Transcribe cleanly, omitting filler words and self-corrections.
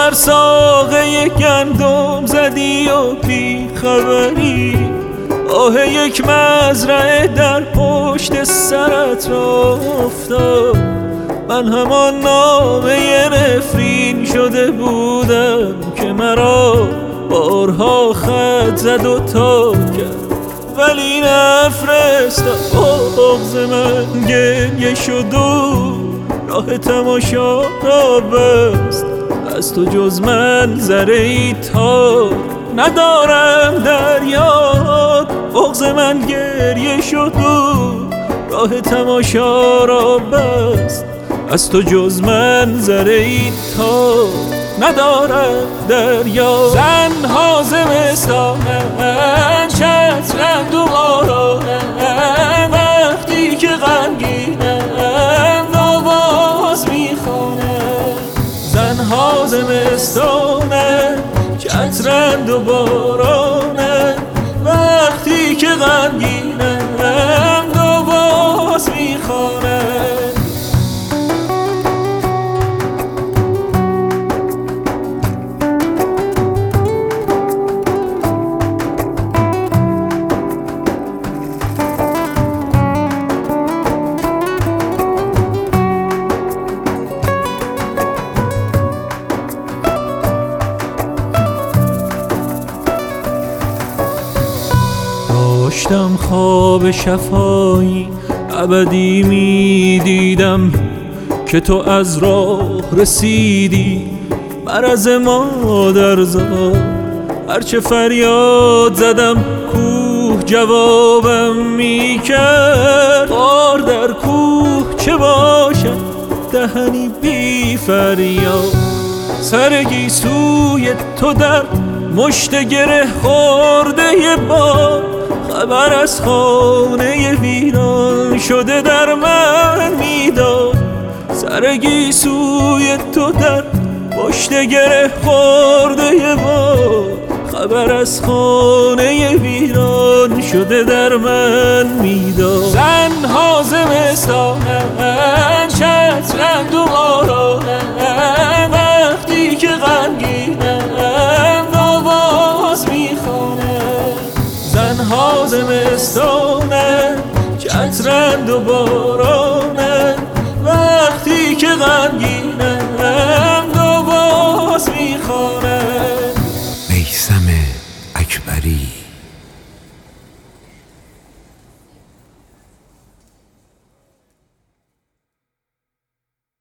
بر ساقه گندم زدی و بی خبری، آه یک مزرعه در پشت سرت افتاد. من همان نامه نفرین شده بودم که مرا بارها خط زد و تاب کرد، ولی نفرستاد. بغض من گریه شد و راه تماشا را بست، از تو جز من ذره‌ای تا ندارم در یاد. بغض من گریه شد و راه تماشا را بست، از تو جز من ذره‌ای تا ندارم در یاد. زنها زمستانن، چترند و بارانن، وقتی که غمگینند آواز میخوانند. زنها زمستانن، چترند و بارانن، وقتی که غمگینند آواز میخوانند. داشتم خواب شفایی ابدی می دیدم که تو از راه رسیدی، مرض مادر زاد. هرچه فریاد زدم کوه جوابم می کرد، خار در کوه چه باشد دهنی بی فریاد. سر گیسوی تو در مشت گره خورده باد، خبر از خانه ویران شده در من میداد. سر گیسوی تو در مشت گره خورده باد، خبر از خانه ویران شده در من میداد. زنها زمستانن، چترند و بارانن، وقتی که غمگینند آواز میخوانند. زنها زمستانن، چترند و بارانن، وقتی که غمگینند آواز میخوانند. میثم اکبری.